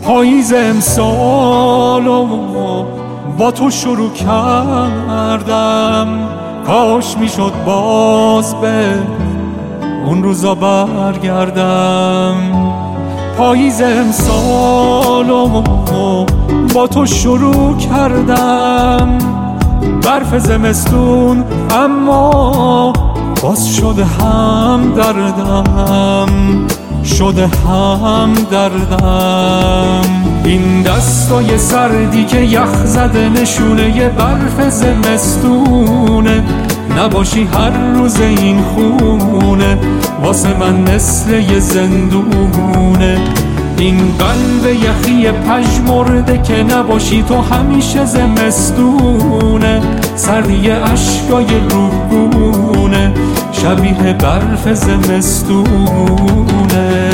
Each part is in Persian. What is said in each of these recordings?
پاییز امسالو با تو شروع کردم، کاش میشد باز به اون روزا برگردم. پاییز امسالو با تو شروع کردم، برف زمستون اما باز شده هم دردم، شده هم دردم. این دستای سردی که یخ زده نشونه برف زمستونه، نباشی هر روز این خونه واسه من مثل یه زندونه. این قلب یخی پژمرده که نباشی تو همیشه زمستونه، سردی اشکای روگونه شبیه برف زمستونه.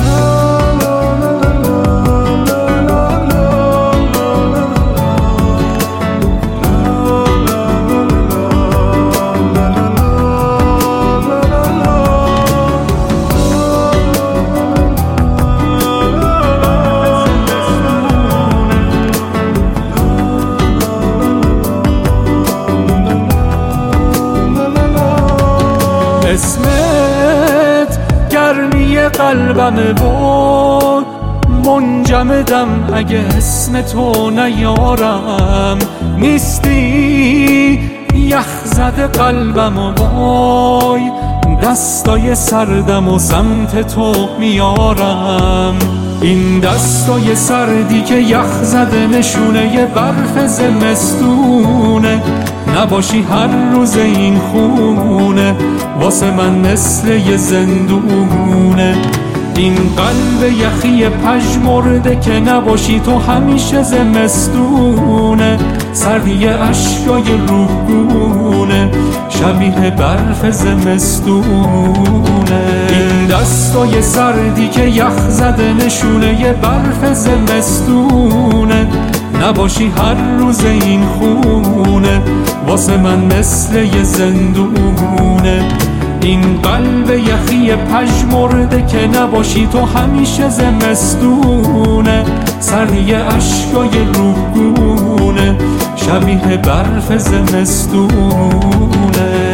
اسمت گرمی قلبمه و منجمدم اگه اسم تو نیارم. نیستی یخ زده قلبم و وای، دستای سردم و سمت تو میارم. این دستای سردی که یخ زده نشونه برف زمستونه، نباشی هر روز این خونه واسه من مثل یه زندونه. این قلب یخی پژمرده که نباشی تو همیشه زمستونه، سردی اشکای روگونه شبیه برف زمستونه. این دستای سردی که یخ زده نشونه برف زمستونه، نباشی هر روز این خونه واسه من مثل یه زندونه. این قلب یخی پژمرده که نباشی تو همیشه زمستونه، سردی اشکای روگونه شبیه برف زمستونه.